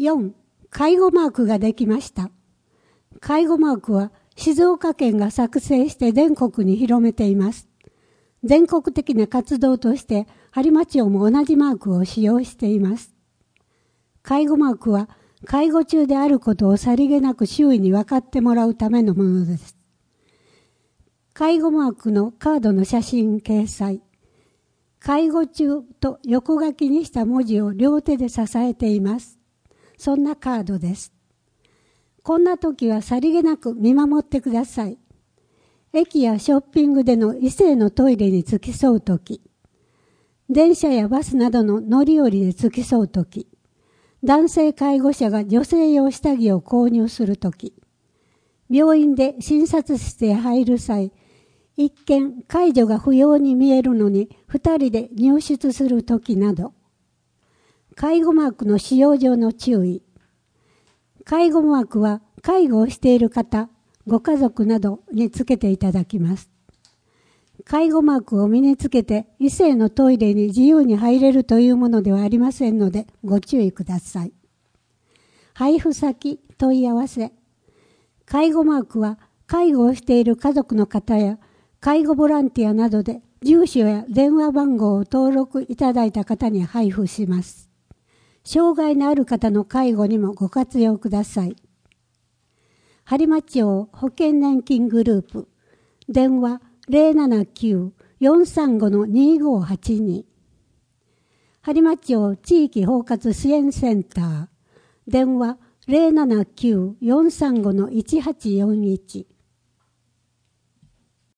4、介護マークができました。介護マークは静岡県が作成して全国に広めています。全国的な活動として播磨町も同じマークを使用しています。介護マークは介護中であることをさりげなく周囲に分かってもらうためのものです。介護マークのカードの写真掲載。介護中と横書きにした文字を両手で支えています。そんなカードです。こんな時はさりげなく見守ってください。駅やショッピングでの異性のトイレに付き添う時、電車やバスなどの乗り降りで付き添う時、男性介護者が女性用下着を購入する時、病院で診察室へ入る際、一見介助が不要に見えるのに2人で入室する時など、介護マークの使用上の注意。介護マークは介護をしている方、ご家族などにつけていただきます。介護マークを身につけて異性のトイレに自由に入れるというものではありませんのでご注意ください。配布先問い合わせ。介護マークは介護をしている家族の方や介護ボランティアなどで住所や電話番号を登録いただいた方に配布します。障害のある方の介護にもご活用ください。播磨町保険年金グループ、電話 079-435-2582。播磨町地域包括支援センター、電話 079-435-1841。